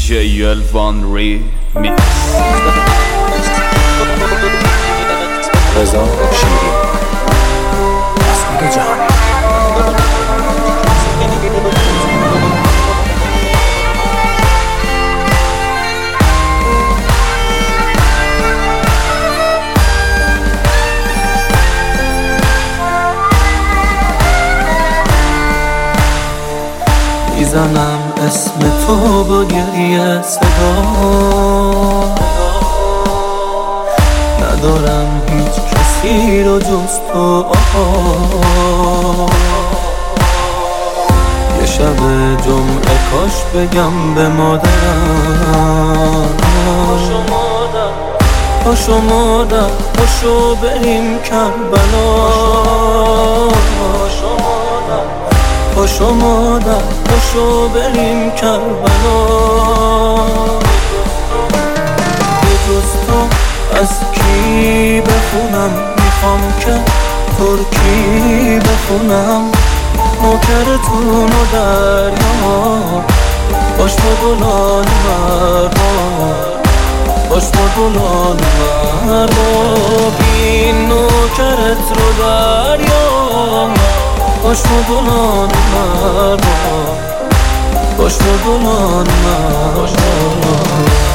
DJ Elvan Remix. رضا شیری اسمک جهان. میزنم اسم تو با گریه صدا، ندارم هیچ کسی رو جز تو. یه شب جمعه کاش بگم به مادرم پاشو مادر پاشو بریم کربلا، پاشو مادر پاشو بریم کربلا. به جز تو از کی بخونم، میخوام که ترکی بخونم. نوکرتون و دریا باش با گلان مرما، باش با گلان مرما. بین نوکرت رو دریا باش با گلان مرما، باش با گلان مرما.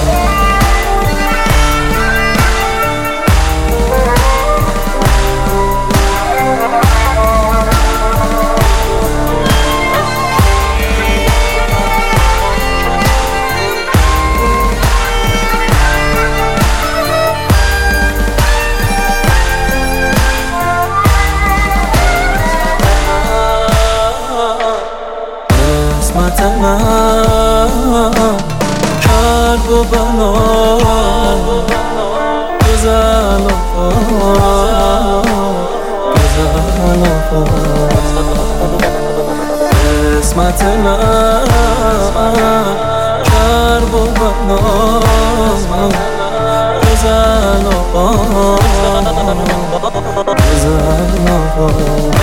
قسمت من کرب و بلا، گزل و قسمت من کرب و بلا، گزل و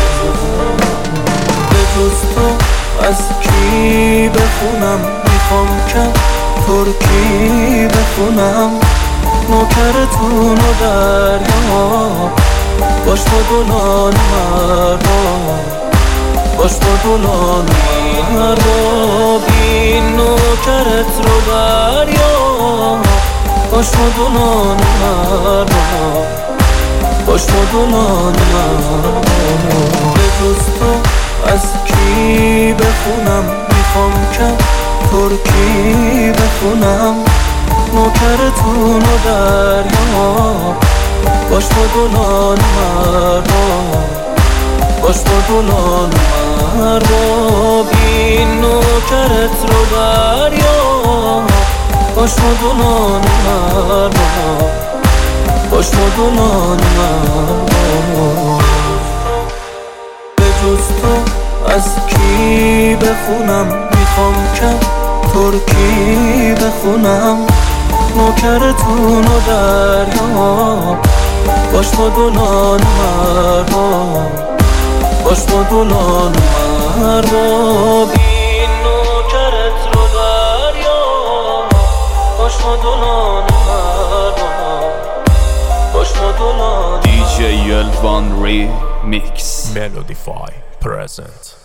به جز تو از کی بخونم، میخوام که ترکی بخونم. نوکرتون و دریا باش با گلان مرما، باش با گلان مرما. بین نوکرت رو دریا باش با گلان مرما، باش با گلان مرما. به جز تو از کی بخونم، میخوام که ترکی بخونم. نوکرتون و دریا باش با گلان مرما، باش با گلان مرما. بین نوکرت رو دریا باش با گلان مرما، باش با گلان مرما. به جز تو از کی بخونم، میخوام که ترکی بخونم. نوکرتون و دریا باش با گلان مرما، باش با گلان مرما. بین نوکرت رو دریا باش با گلان مرما، باش با گلان. DJ Elvan Remix. Melodify present.